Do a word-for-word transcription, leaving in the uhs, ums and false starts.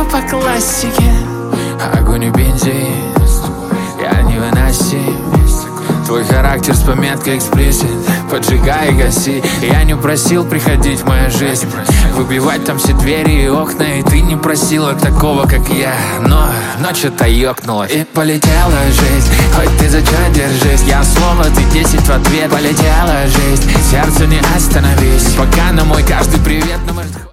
все по классике. Огонь и бензин, я невыносим. Твой характер с пометкой эксплисит. Поджигай и гаси. Я не просил приходить в мою жизнь, выбивать там все двери и окна. И ты не просила такого, как я. Но, но что-то ёкнуло и полетела жизнь. Хоть ты за чё держись, я слово, ты десять в ответ. Полетела жизнь, сердцу не остановись, пока на мой каждый привет на